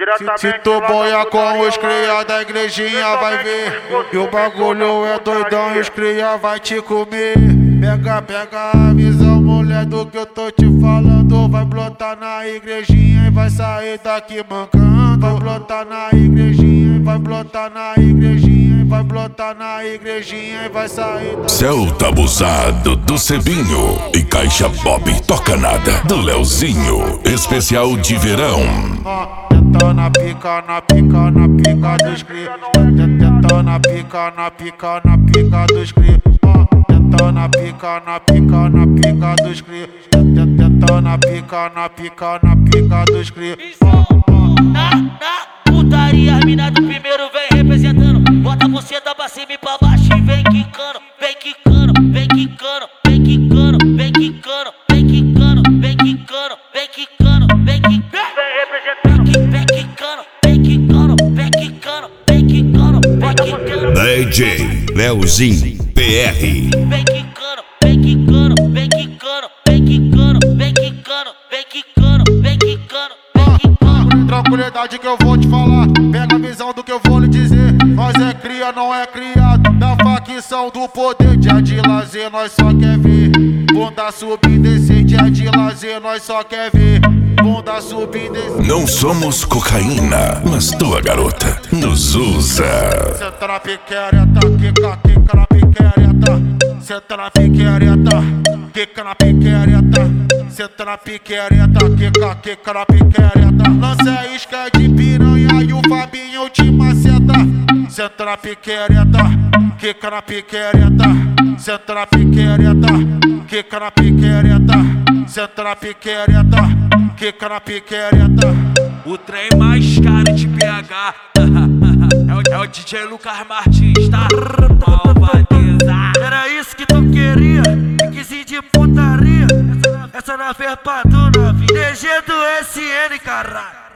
Se tu boia com os cria da igrejinha vai ver que o bagulho é doidão e os cria vai te comer. Pega a visão, mulher, do que eu tô te falando. Vai brotar na igrejinha e vai sair daqui mancando. Vai brotar na igrejinha e vai brotar na igrejinha e vai brotar na igrejinha e vai sair daqui. Celta abusado do Cebinho e Caixa Bob toca nada do Leozinho, especial de verão. Tenta na pica dos cria. Tenta na pica dos cria. Tenta na pica dos cria. Tenta na pica dos cria. Na putaria, as mina do primeiro vem representando. Bota a buceta pra cima e pra baixo e vem quicando. Vem quicando, vem quicando, vem quicando, vem quicando, vem quicando, vem quicando, vem quicando, vem quicando. Vem representando. Vem quicando, vem quicando, vem quicando, vem quicando, vem quicando. DJ Leozinho PR. Vem quicando, vem quicando, vem quicando, vem quicando, vem quicando, vem quicando, vem quicando, vem quicando. Tranquilidade que eu vou te falar, pega a visão do que eu vou lhe dizer. Nós é cria, não é criado, da facção do poder. Dia de lazer nós só quer ver bunda subir e descer. Dia de lazer nós só quer ver bunda subir e descer. Não somos cocaína, mas tua garota nos usa. Senta na piquereta, quica na piquereta. Senta na piquereta, quica na piquereta. Senta na piquereta, quica na piquereta. Lança a isca de piranha e o Fabinho te maceta. Senta na piquereta, quica na piquereta. Senta na piquereta, quica na piquereta. Senta na piquereta, quica na piquereta. O trem mais caro de PH é o DJ Lucas Martins, tá? Malvadeza. Era isso que tu queria, requisito de putaria. Essa não fez pra tu na vida. DG do SN, caralho.